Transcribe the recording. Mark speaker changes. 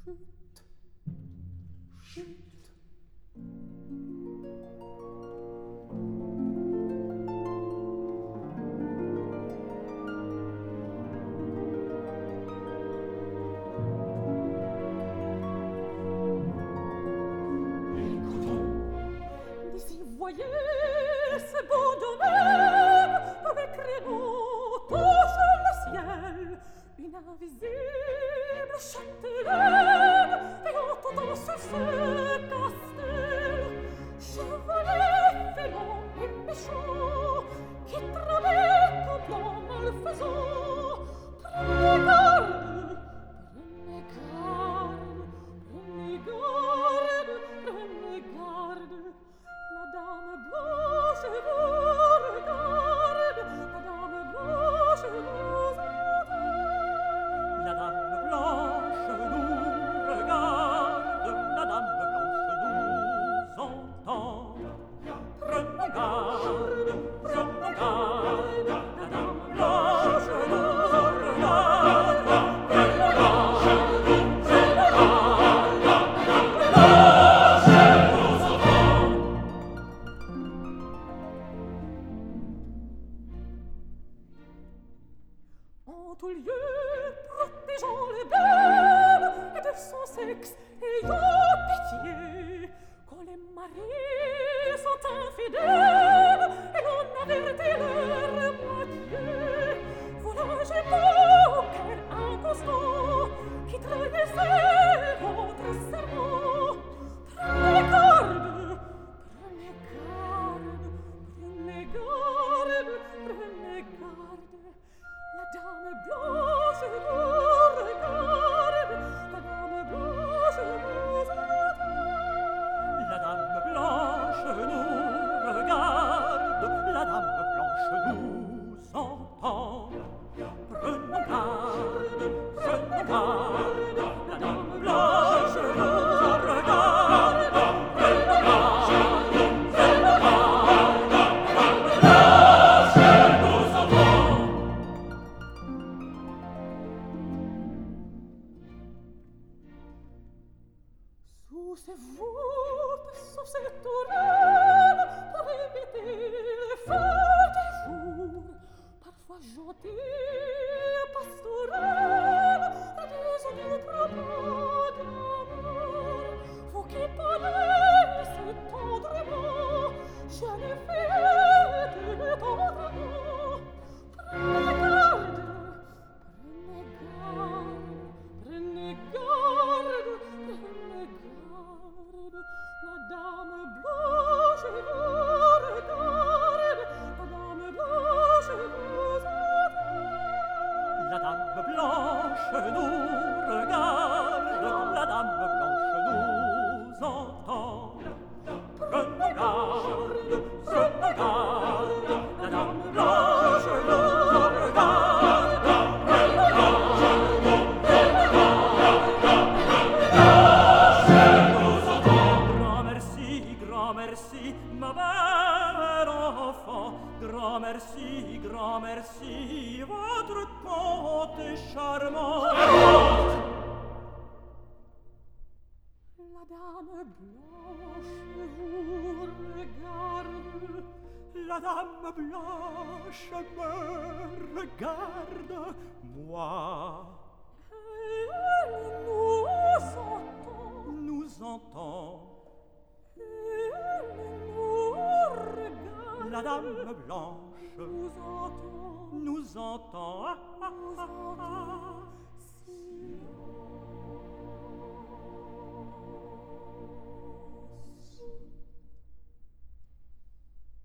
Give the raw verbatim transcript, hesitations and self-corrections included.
Speaker 1: Voyez ce beau domaine avec les mots touche le ciel, une invisible châtelaine et entendant sur ce castel chevalier félon et méchant qui travaille comme en malfaisant. Prenez garde, prenez garde, prenez garde, prenez garde. Madame Blanche vous regarde, Madame Blanche vous entend.
Speaker 2: Madame Blanche nous regarde, Madame Blanche nous entend. Prenons garde, prenons garde, Madame Blanche nous regarde. Prenons garde, prenons garde, Madame Blanche nous entend.
Speaker 1: En tout lieu, protégeant les belles et de son sexe ayant pitié, quand les maris sont infidèles et l'on avertit leur moitié, voilà j'ai beau quel inconstant qui trahissait votre serment. Prenez garde, prenez garde, prenez garde, prenez garde. La dame blanche vous regarde, la dame blanche vous entend.
Speaker 2: La dame blanche nous regarde, la dame blanche nous entend. Prenons garde, prenons garde, la dame blanche nous regarde. Prenons garde, prenons garde, la dame blanche nous entend.
Speaker 1: Sous ces voûtes, sous ces tourelles, pour éviter les feux des jours, parfois gentils, pastorales, des odieux propos d'amour, vous qui parlez si tendrement, je les fais tendrement. Prenez garde, prenez garde, prenez garde, prenez garde. La dame blanche vous regarde, la dame blanche vous entend.
Speaker 2: La dame blanche nous regarde, la dame blanche nous entend. Prenons garde, prenons garde, la dame blanche nous regarde. Prenons garde, prenons garde, la dame blanche nous entend. Grand merci, grand merci, ma belle enfant. Grand merci, grand merci, votre conte est charmant.
Speaker 1: La dame blanche vous regarde,
Speaker 2: La dame blanche me regarde, moi.
Speaker 1: elle nous entend,
Speaker 2: Nous entend.
Speaker 1: elle nous regarde,
Speaker 2: La dame blanche
Speaker 1: nous entend,
Speaker 2: nous entend. Ah, ah, ah, ah.